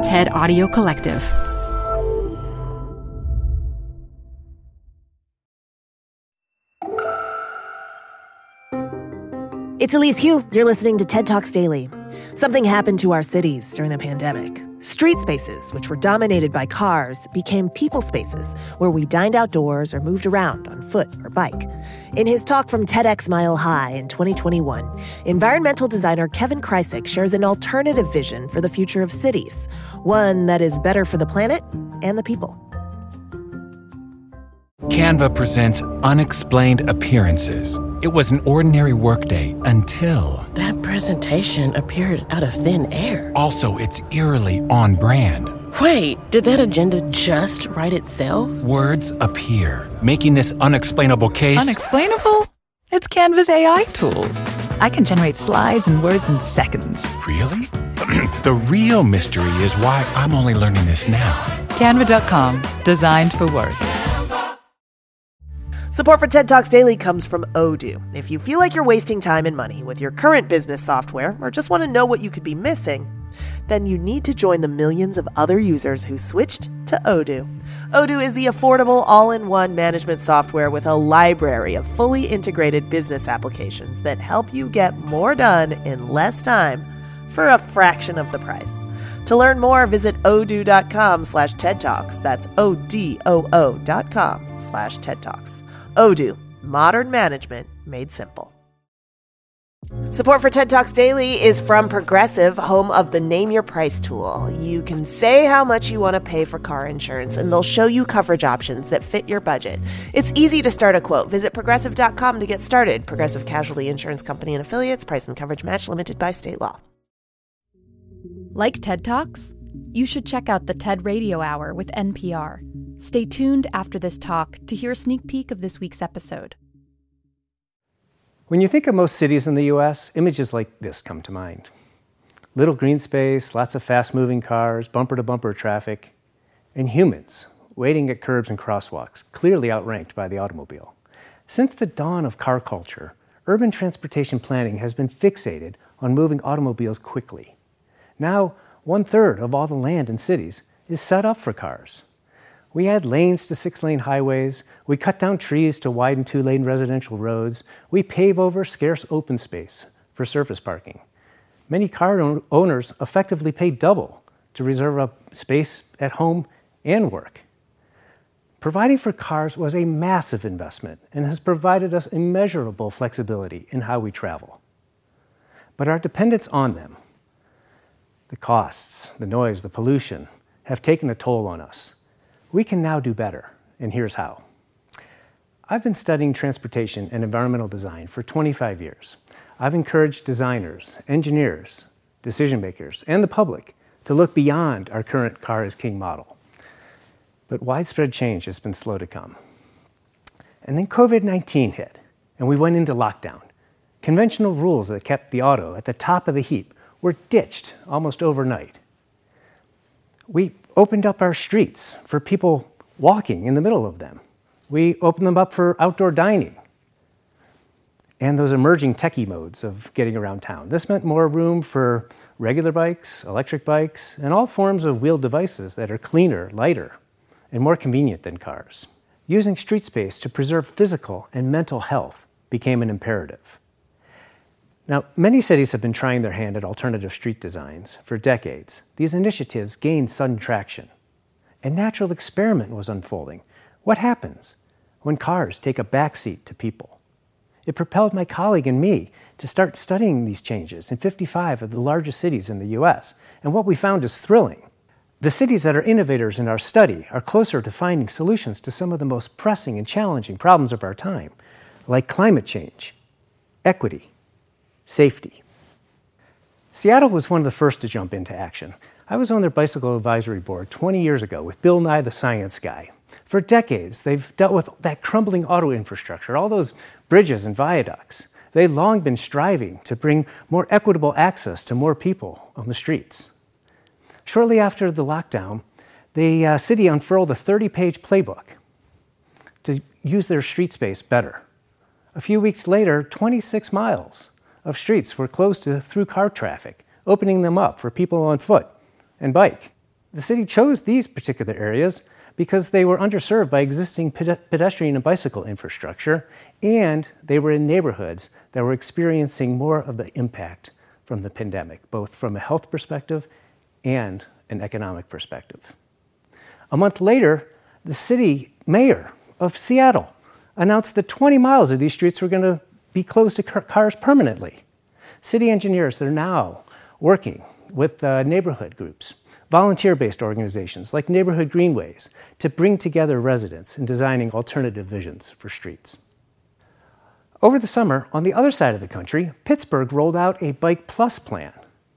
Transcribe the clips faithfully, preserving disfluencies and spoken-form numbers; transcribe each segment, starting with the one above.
TED Audio Collective. It's Elise Hu. You're listening to TED Talks Daily. Something happened to our cities during the pandemic. Street spaces, which were dominated by cars, became people spaces where we dined outdoors or moved around on foot or bike. In his talk from TEDx Mile High in twenty twenty-one, environmental designer Kevin Kreisig shares an alternative vision for the future of cities, one that is better for the planet and the people. Canva presents Unexplained Appearances. It was an ordinary workday until... That presentation appeared out of thin air. Also, it's eerily on brand. Wait, did that agenda just write itself? Words appear, making this unexplainable case... Unexplainable? It's Canva's A I tools. I can generate slides and words in seconds. Really? The real mystery is why I'm only learning this now. Canva dot com, designed for work. Support for TED Talks Daily comes from Odoo. If you feel like you're wasting time and money with your current business software or just want to know what you could be missing, then you need to join the millions of other users who switched to Odoo. Odoo is the affordable all-in-one management software with a library of fully integrated business applications that help you get more done in less time for a fraction of the price. To learn more, visit odoo.com slash TED Talks. That's O-D-O-O dot com slash TED Talks. Odoo, modern management made simple. Support for TED Talks Daily is from Progressive, home of the Name Your Price tool. You can say how much you want to pay for car insurance, and they'll show you coverage options that fit your budget. It's easy to start a quote. Visit progressive dot com to get started. Progressive Casualty Insurance Company and Affiliates. Price and coverage match limited by state law. Like TED Talks? You should check out the TED Radio Hour with N P R. Stay tuned after this talk to hear a sneak peek of this week's episode. When you think of most cities in the U S, images like this come to mind. Little green space, lots of fast-moving cars, bumper-to-bumper traffic, and humans waiting at curbs and crosswalks, clearly outranked by the automobile. Since the dawn of car culture, urban transportation planning has been fixated on moving automobiles quickly. Now, one-third of all the land in cities is set up for cars. We add lanes to six-lane highways, we cut down trees to widen two-lane residential roads, we pave over scarce open space for surface parking. Many car own- owners effectively pay double to reserve up space at home and work. Providing for cars was a massive investment and has provided us immeasurable flexibility in how we travel. But our dependence on them, the costs, the noise, the pollution, have taken a toll on us. We can now do better, and here's how. I've been studying transportation and environmental design for twenty-five years. I've encouraged designers, engineers, decision makers, and the public to look beyond our current car is king model. But widespread change has been slow to come. And then covid nineteen hit, and we went into lockdown. Conventional rules that kept the auto at the top of the heap were ditched almost overnight. We opened up our streets for people walking in the middle of them. We opened them up for outdoor dining and those emerging techie modes of getting around town. This meant more room for regular bikes, electric bikes, and all forms of wheeled devices that are cleaner, lighter, and more convenient than cars. Using street space to preserve physical and mental health became an imperative. Now, many cities have been trying their hand at alternative street designs for decades. These initiatives gained sudden traction. A natural experiment was unfolding. What happens when cars take a backseat to people? It propelled my colleague and me to start studying these changes in fifty-five of the largest cities in the U S, and what we found is thrilling. The cities that are innovators in our study are closer to finding solutions to some of the most pressing and challenging problems of our time, like climate change, equity, safety. Seattle was one of the first to jump into action. I was on their bicycle advisory board twenty years ago with Bill Nye the Science Guy. For decades, they've dealt with that crumbling auto infrastructure, all those bridges and viaducts. They've long been striving to bring more equitable access to more people on the streets. Shortly after the lockdown, the uh, city unfurled a thirty-page playbook to use their street space better. A few weeks later, twenty-six miles of streets were closed to through car traffic, opening them up for people on foot and bike. The city chose these particular areas because they were underserved by existing pedestrian and bicycle infrastructure, and they were in neighborhoods that were experiencing more of the impact from the pandemic, both from a health perspective and an economic perspective. A month later, the city mayor of Seattle announced that twenty miles of these streets were going to be closed to cars permanently. City engineers are now working with uh, neighborhood groups, volunteer-based organizations like Neighborhood Greenways, to bring together residents in designing alternative visions for streets. Over the summer, on the other side of the country, Pittsburgh rolled out a Bike Plus plan.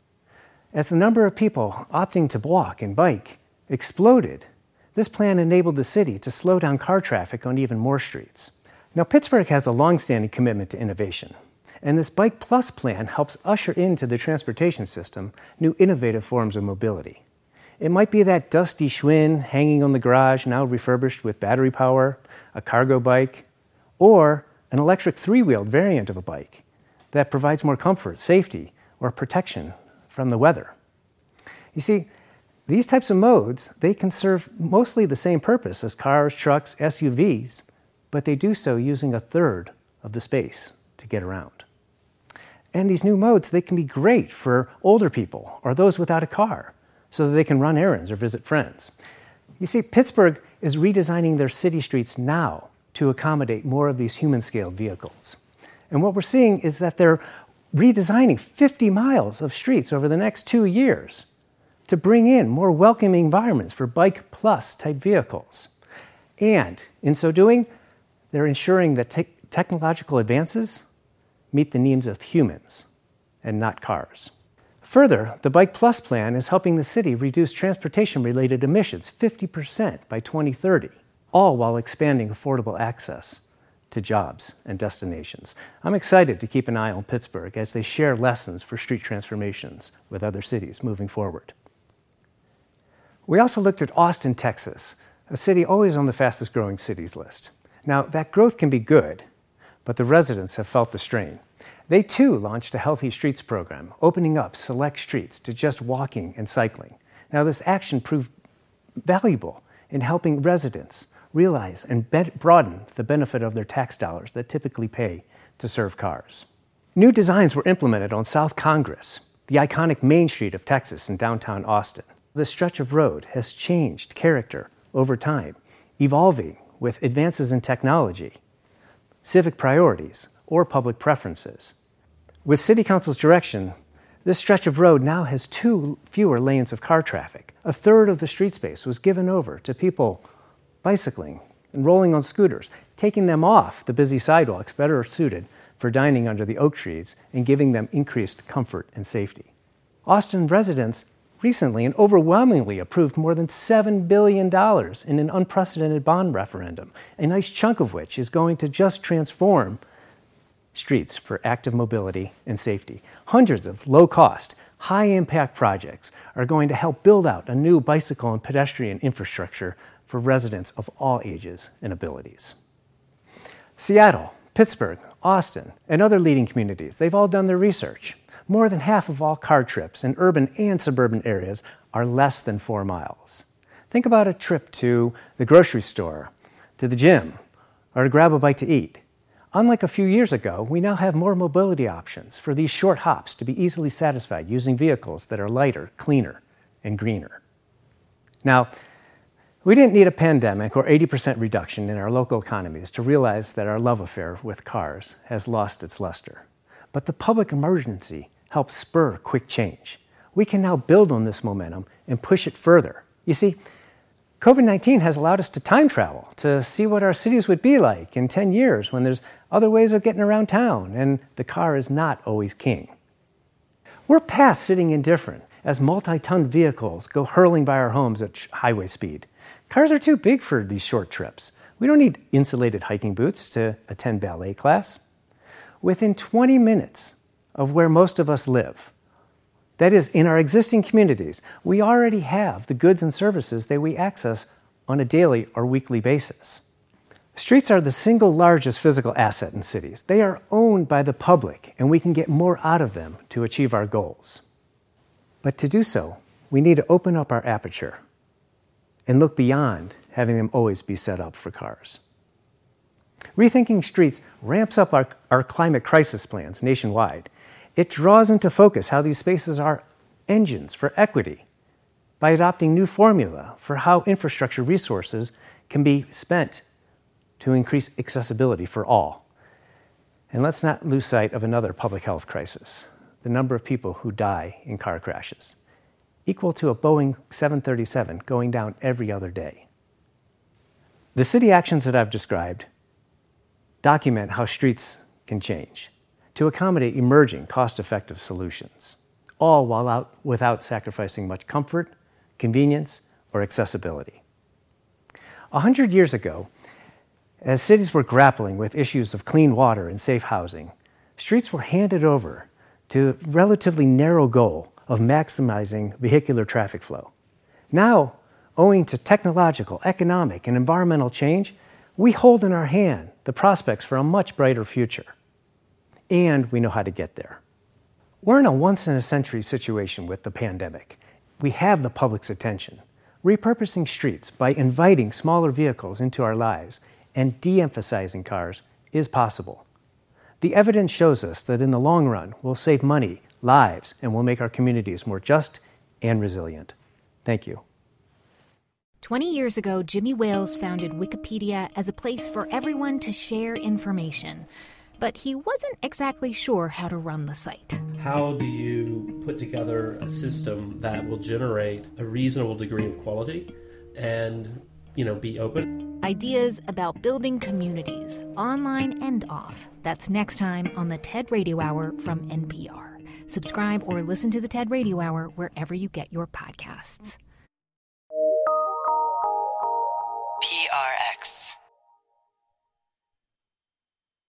As the number of people opting to walk and bike exploded, this plan enabled the city to slow down car traffic on even more streets. Now, Pittsburgh has a long-standing commitment to innovation, and this Bike Plus plan helps usher into the transportation system new innovative forms of mobility. It might be that dusty Schwinn hanging on the garage, now refurbished with battery power, a cargo bike, or an electric three-wheeled variant of a bike that provides more comfort, safety, or protection from the weather. You see, these types of modes, they can serve mostly the same purpose as cars, trucks, S U Vs, but they do so using a third of the space to get around. And these new modes, they can be great for older people or those without a car, so that they can run errands or visit friends. You see, Pittsburgh is redesigning their city streets now to accommodate more of these human-scaled vehicles. And what we're seeing is that they're redesigning fifty miles of streets over the next two years to bring in more welcoming environments for Bike Plus type vehicles. And in so doing, they're ensuring that te- technological advances meet the needs of humans and not cars. Further, the Bike Plus plan is helping the city reduce transportation-related emissions fifty percent by twenty thirty, all while expanding affordable access to jobs and destinations. I'm excited to keep an eye on Pittsburgh as they share lessons for street transformations with other cities moving forward. We also looked at Austin, Texas, a city always on the fastest-growing cities list. Now, that growth can be good, but the residents have felt the strain. They too launched a Healthy Streets program, opening up select streets to just walking and cycling. Now, this action proved valuable in helping residents realize and be- broaden the benefit of their tax dollars that typically pay to serve cars. New designs were implemented on South Congress, the iconic Main Street of Texas in downtown Austin. The stretch of road has changed character over time, evolving with advances in technology, civic priorities, or public preferences. With City Council's direction, this stretch of road now has two fewer lanes of car traffic. A third of the street space was given over to people bicycling and rolling on scooters, taking them off the busy sidewalks better suited for dining under the oak trees and giving them increased comfort and safety. Austin residents recently and overwhelmingly approved more than seven billion dollars in an unprecedented bond referendum, a nice chunk of which is going to just transform streets for active mobility and safety. Hundreds of low-cost, high-impact projects are going to help build out a new bicycle and pedestrian infrastructure for residents of all ages and abilities. Seattle, Pittsburgh, Austin, and other leading communities, they've all done their research. More than half of all car trips in urban and suburban areas are less than four miles. Think about a trip to the grocery store, to the gym, or to grab a bite to eat. Unlike a few years ago, we now have more mobility options for these short hops to be easily satisfied using vehicles that are lighter, cleaner, and greener. Now, we didn't need a pandemic or eighty percent reduction in our local economies to realize that our love affair with cars has lost its luster. But the public emergency helped spur quick change. We can now build on this momentum and push it further. You see, covid nineteen has allowed us to time travel, to see what our cities would be like in ten years when there's other ways of getting around town and the car is not always king. We're past sitting indifferent as multi-ton vehicles go hurling by our homes at highway speed. Cars are too big for these short trips. We don't need insulated hiking boots to attend ballet class. Within twenty minutes of where most of us live, that is, in our existing communities, we already have the goods and services that we access on a daily or weekly basis. Streets are the single largest physical asset in cities. They are owned by the public, and we can get more out of them to achieve our goals. But to do so, we need to open up our aperture and look beyond having them always be set up for cars. Rethinking Streets ramps up our, our climate crisis plans nationwide. It draws into focus how these spaces are engines for equity by adopting new formula for how infrastructure resources can be spent to increase accessibility for all. And let's not lose sight of another public health crisis, the number of people who die in car crashes, equal to a Boeing seven thirty-seven going down every other day. The city actions that I've described document how streets can change to accommodate emerging cost-effective solutions, all while out, without sacrificing much comfort, convenience, or accessibility. A hundred years ago, as cities were grappling with issues of clean water and safe housing, streets were handed over to a relatively narrow goal of maximizing vehicular traffic flow. Now, owing to technological, economic, and environmental change, we hold in our hand the prospects for a much brighter future. And we know how to get there. We're in a once-in-a-century situation with the pandemic. We have the public's attention. Repurposing streets by inviting smaller vehicles into our lives and de-emphasizing cars is possible. The evidence shows us that in the long run, we'll save money, lives, and will make our communities more just and resilient. Thank you. twenty years ago, Jimmy Wales founded Wikipedia as a place for everyone to share information. But he wasn't exactly sure how to run the site. How do you put together a system that will generate a reasonable degree of quality and, you know, be open? Ideas about building communities, online and off. That's next time on the TED Radio Hour from N P R. Subscribe or listen to the TED Radio Hour wherever you get your podcasts. P R X.